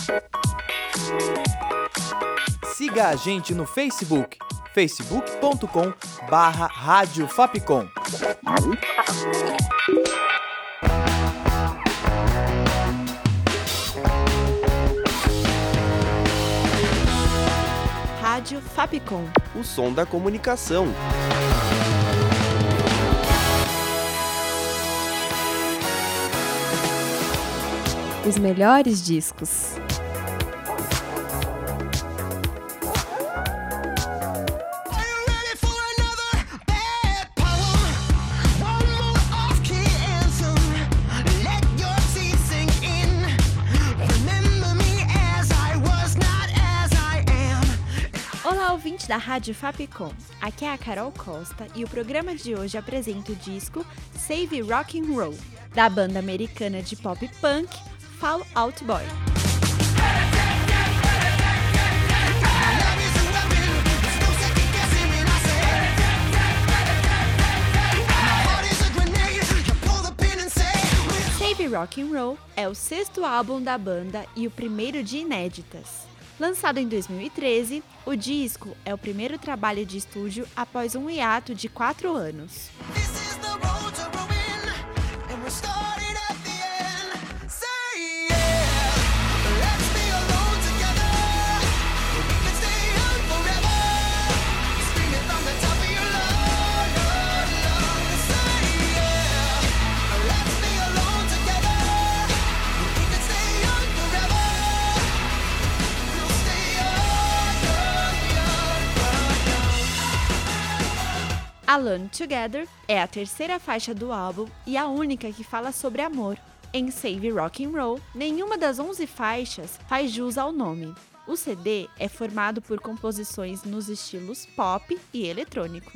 Siga a gente no Facebook, facebook.com/Rádio Fapcom. Rádio Fapcom. O som da comunicação. Os melhores discos. Olá, ouvinte da Rádio Fapcom. Aqui é a Carol Costa e o programa de hoje apresenta o disco Save Rock and Roll, da banda americana de pop punk Fall Out Boy. Save Rock and Roll é o 6º álbum da banda e o primeiro de inéditas. Lançado em 2013, o disco é o primeiro trabalho de estúdio após um hiato de 4 anos. Alone Together é a 3ª faixa do álbum e a única que fala sobre amor. Em Save Rock and Roll, nenhuma das 11 faixas faz jus ao nome. O CD é formado por composições nos estilos pop e eletrônico.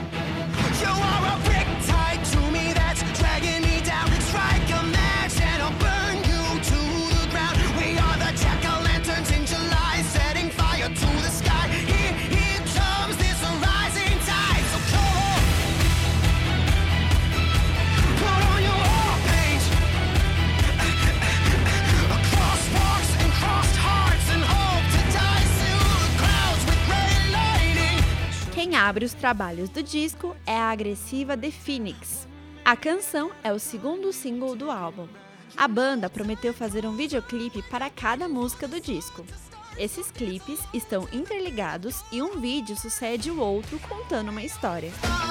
Quem abre os trabalhos do disco é a agressiva The Phoenix. A canção é o 2º single do álbum. A banda prometeu fazer um videoclipe para cada música do disco. Esses clipes estão interligados e um vídeo sucede o outro contando uma história.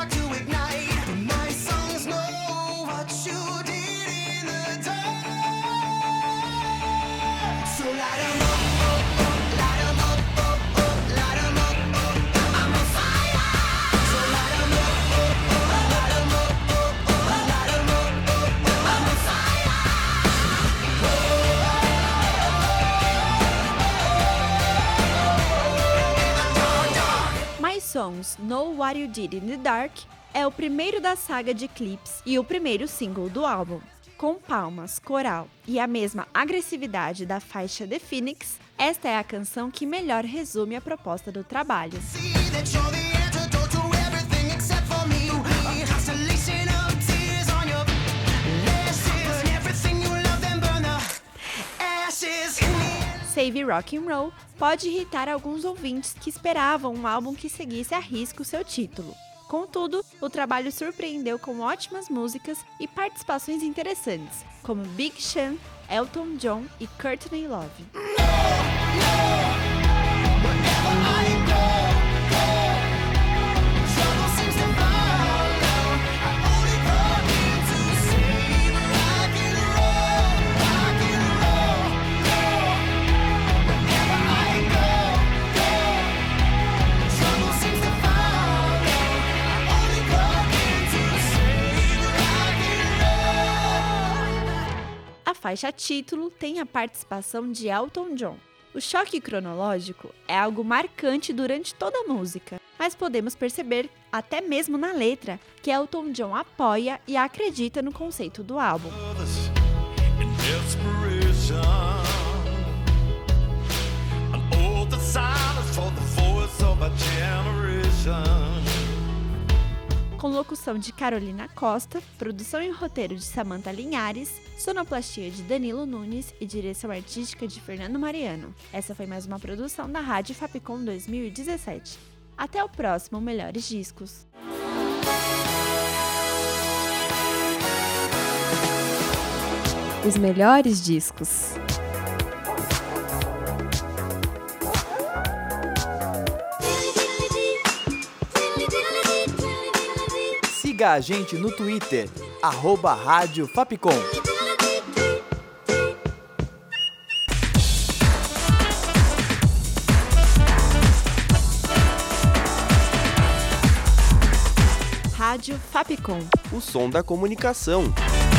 Songs Know What You Did in the Dark é o primeiro da saga de clipes e o primeiro single do álbum. Com palmas, coral e a mesma agressividade da faixa The Phoenix, esta é a canção que melhor resume a proposta do trabalho. Save Rock and Roll pode irritar alguns ouvintes que esperavam um álbum que seguisse à risca o seu título. Contudo, o trabalho surpreendeu com ótimas músicas e participações interessantes, como Big Sean, Elton John e Courtney Love. A faixa título tem a participação de Elton John. O choque cronológico é algo marcante durante toda a música, mas podemos perceber, até mesmo na letra, que Elton John apoia e acredita no conceito do álbum. Com locução de Carolina Costa, produção e roteiro de Samantha Linhares, sonoplastia de Danilo Nunes e direção artística de Fernando Mariano. Essa foi mais uma produção da Rádio Fapcom 2017. Até o próximo Melhores Discos. Os melhores discos. Siga a gente no Twitter, @Rádio Fapcom. Rádio Fapcom. O som da comunicação.